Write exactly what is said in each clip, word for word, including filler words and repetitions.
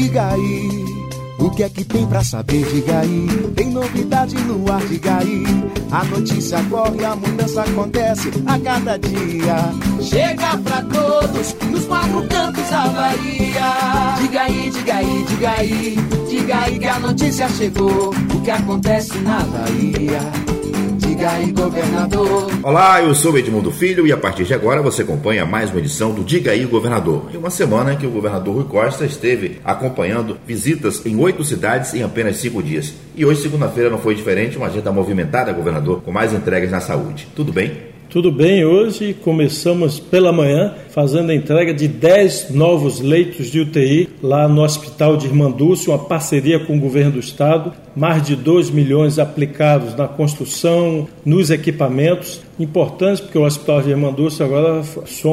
Diga aí, o que é que tem pra saber? Diga aí, tem novidade no ar, diga aí. A notícia corre, a mudança acontece a cada dia. Chega pra todos, nos quatro cantos da Bahia. Diga aí, diga aí, diga aí, diga aí que a notícia chegou. O que acontece na Bahia? Diga aí, governador. Olá, eu sou Edmundo Filho e a partir de agora você acompanha mais uma edição do Diga aí, governador. Em uma semana em que o governador Rui Costa esteve acompanhando visitas em oito cidades em apenas cinco dias. E hoje, segunda-feira, não foi diferente, uma agenda movimentada, governador, com mais entregas na saúde. Tudo bem? Tudo bem, hoje começamos pela manhã fazendo a entrega de dez novos leitos de U T I lá no Hospital de Irmandúcio, uma parceria com o governo do estado, mais de dois milhões aplicados na construção, nos equipamentos, importantes porque o Hospital de Irmandúcio agora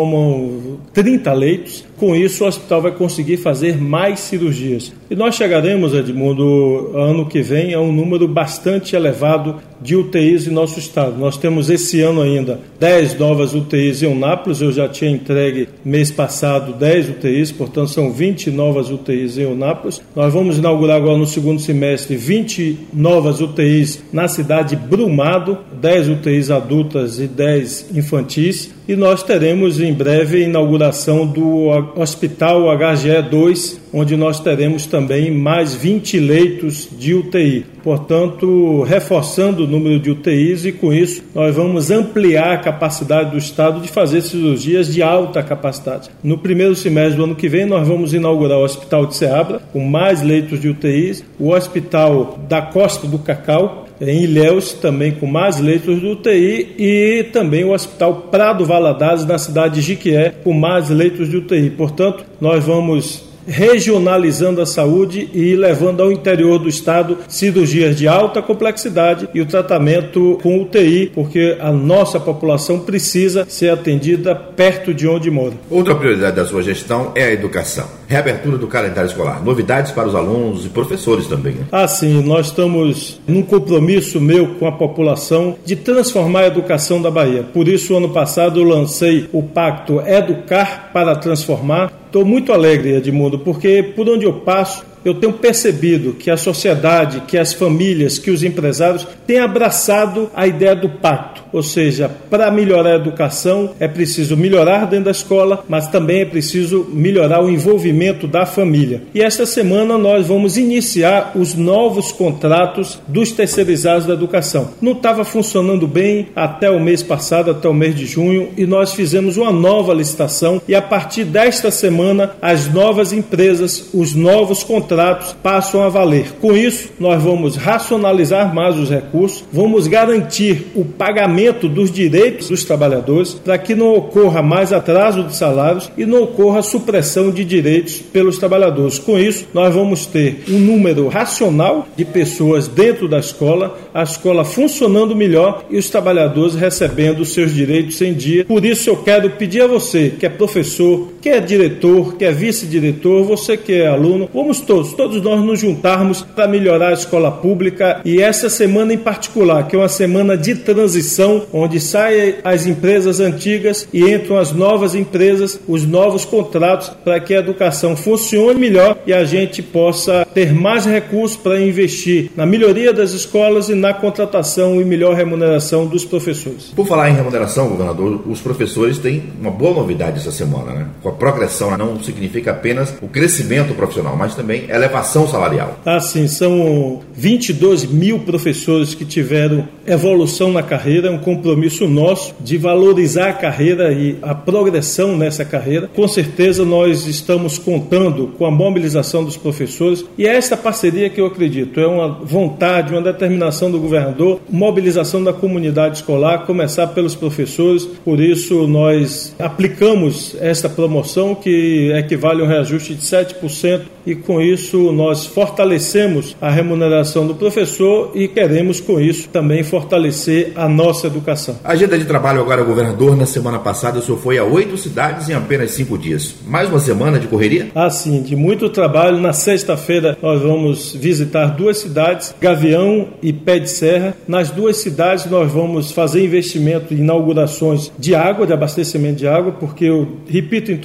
somam trinta leitos, com isso o hospital vai conseguir fazer mais cirurgias. E nós chegaremos, Edmundo, ano que vem a um número bastante elevado de U T Is em nosso estado. Nós temos esse ano ainda dez novas U T Is em Eunápolis, eu já tinha entregue mês passado dez U T Is, portanto são vinte novas U T Is em Eunápolis. Nós vamos inaugurar agora no segundo semestre vinte novas U T Is na cidade de Brumado, dez U T Is adultas e dez infantis. E nós teremos em breve a inauguração do Hospital H G E dois, onde nós teremos também mais vinte leitos de U T I. Portanto, reforçando o número de U T Is e com isso nós vamos ampliar a capacidade do estado de fazer cirurgias de alta capacidade. No primeiro semestre do ano que vem nós vamos inaugurar o Hospital de Ceabra, com mais leitos de U T Is, o Hospital da Costa do Cacau, em Ilhéus, também com mais leitos de U T I, e também o Hospital Prado Valadares, na cidade de Jiquié, com mais leitos de U T I. Portanto, nós vamos regionalizando a saúde e levando ao interior do estado cirurgias de alta complexidade e o tratamento com U T I, porque a nossa população precisa ser atendida perto de onde mora. Outra prioridade da sua gestão é a educação. Reabertura do calendário escolar. Novidades para os alunos e professores também. Né? Ah, sim. Nós estamos num compromisso meu com a população de transformar a educação da Bahia. Por isso, ano passado, eu lancei o Pacto Educar para Transformar. Estou muito alegre, Edmundo, porque por onde eu passo, eu tenho percebido que a sociedade, que as famílias, que os empresários têm abraçado a ideia do pacto. Ou seja, para melhorar a educação é preciso melhorar dentro da escola, mas também é preciso melhorar o envolvimento da família. E esta semana nós vamos iniciar os novos contratos dos terceirizados da educação. Não estava funcionando bem até o mês passado, até o mês de junho, e nós fizemos uma nova licitação e a partir desta semana as novas empresas, os novos contratos passam a valer. Com isso, nós vamos racionalizar mais os recursos, vamos garantir o pagamento dos direitos dos trabalhadores para que não ocorra mais atraso de salários e não ocorra supressão de direitos pelos trabalhadores. Com isso, nós vamos ter um número racional de pessoas dentro da escola, a escola funcionando melhor e os trabalhadores recebendo os seus direitos em dia. Por isso, eu quero pedir a você, que é professor, que é diretor, que é vice-diretor, você que é aluno, vamos todos todos nós nos juntarmos para melhorar a escola pública e essa semana em particular, que é uma semana de transição, onde saem as empresas antigas e entram as novas empresas, os novos contratos, para que a educação funcione melhor e a gente possa ter mais recursos para investir na melhoria das escolas e na contratação e melhor remuneração dos professores. Por falar em remuneração, governador, os professores têm uma boa novidade essa semana, né? Com a progressão não significa apenas o crescimento profissional, mas também elevação salarial. Ah, sim, são vinte e dois mil professores que tiveram evolução na carreira, é um compromisso nosso de valorizar a carreira e a progressão nessa carreira. Com certeza nós estamos contando com a mobilização dos professores e é esta parceria que eu acredito, é uma vontade, uma determinação do governador, mobilização da comunidade escolar, começar pelos professores, por isso nós aplicamos esta promoção que equivale a um reajuste de sete por cento e com isso nós fortalecemos a remuneração do professor e queremos com isso também fortalecer a nossa educação. A agenda de trabalho agora, governador, na semana passada o senhor foi a oito cidades em apenas cinco dias. Mais uma semana de correria? Ah, sim, de muito trabalho. Na sexta-feira nós vamos visitar duas cidades, Gavião e Pé de Serra. Nas duas cidades nós vamos fazer investimento em inaugurações de água, de abastecimento de água, porque eu repito em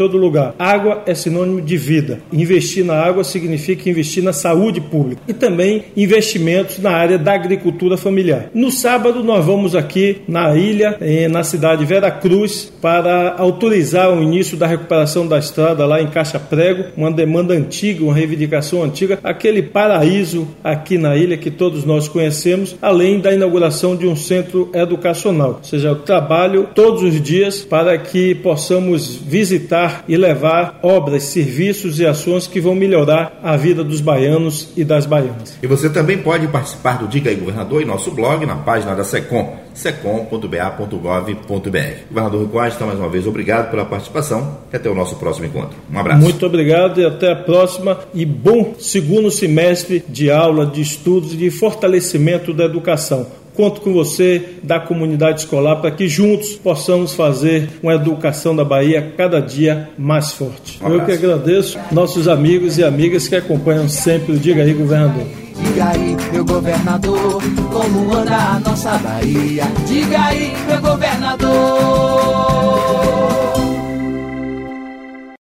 todo lugar. Água é sinônimo de vida. Investir na água significa investir na saúde pública e também investimentos na área da agricultura familiar. No sábado nós vamos aqui na ilha, na cidade de Vera Cruz, para autorizar o início da recuperação da estrada lá em Caixa Prego, uma demanda antiga, uma reivindicação antiga, aquele paraíso aqui na ilha que todos nós conhecemos, além da inauguração de um centro educacional. Ou seja, eu trabalho todos os dias para que possamos visitar e levar obras, serviços e ações que vão melhorar a vida dos baianos e das baianas. E você também pode participar do Diga aí Governador em nosso blog, na página da SECOM, secom ponto b a ponto gov ponto b r. Governador Rui Costa, mais uma vez, obrigado pela participação e até o nosso próximo encontro. Um abraço. Muito obrigado e até a próxima, e bom segundo semestre de aula, de estudos e de fortalecimento da educação. Conto com você, da comunidade escolar, para que juntos possamos fazer uma educação da Bahia cada dia mais forte. Um Eu que agradeço nossos amigos e amigas que acompanham sempre o Diga aí, Governador. Diga aí, meu governador, como anda a nossa Bahia. Diga aí, meu governador.